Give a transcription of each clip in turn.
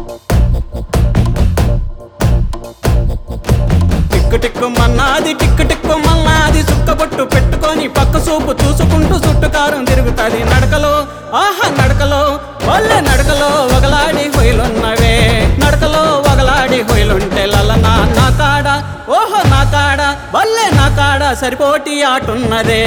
టిక్కు టిక్కు మన్నాది సుక్కబొట్టు పెట్టుకొని పక్క సూపు చూసుకుంటూ చుట్టుకారం తిరుగుతాది నడకలో ఆహా నడకలో వల్లే నడకలో వగలాడి హొయలున్నవే నడకలో వగలాడి హొయలుంటే లలనా నా కాడ ఓహో నా కాడ వల్లే నా కాడ సరిపోటి ఆటున్నదే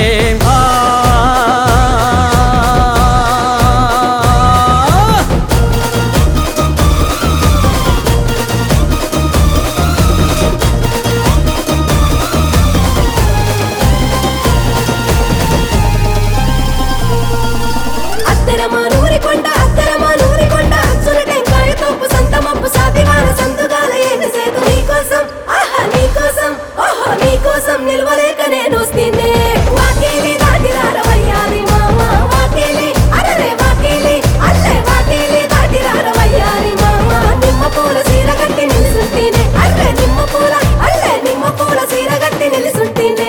నిల్వలేక నేను వస్తేనే వాకేలి దాటిరారవయ్యారి మామ వాకేలి అరరే వాకేలి అల్లే వాకేలి దాటిరారవయ్యారి మామ నిమ్మ పూల సీర కట్టి నిలుసుంటేనే అర్రే నిమ్మ పూల అల్లే నిమ్మ పూల సీర కట్టి నిలుసుంటేనే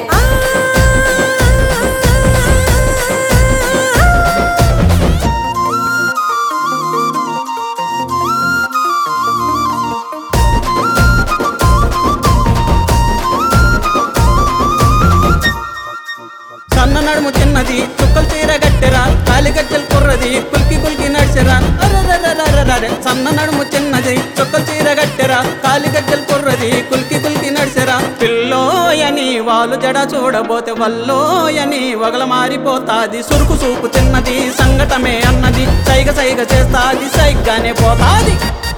సన్న నడుము చిన్నది చుక్కలు చీర గట్టెరా కాలిగజ్జలు కుర్రది కుల్కి కుల్కి నడిచెరా అరే సన్న నడుము చిన్నది చుక్కలు చీర గట్టెరా కాలిగజ్జలు కుర్రది కుల్కి కుల్కి నడిచెరా పిల్లోయని వాళ్ళు జడ చూడబోతే వల్లోయని వగల మారిపోతాది సురుకు సూపు చిన్నది సంగటమే అన్నది సైగ సైగ చేస్తాది సైగ్గానే పోతాది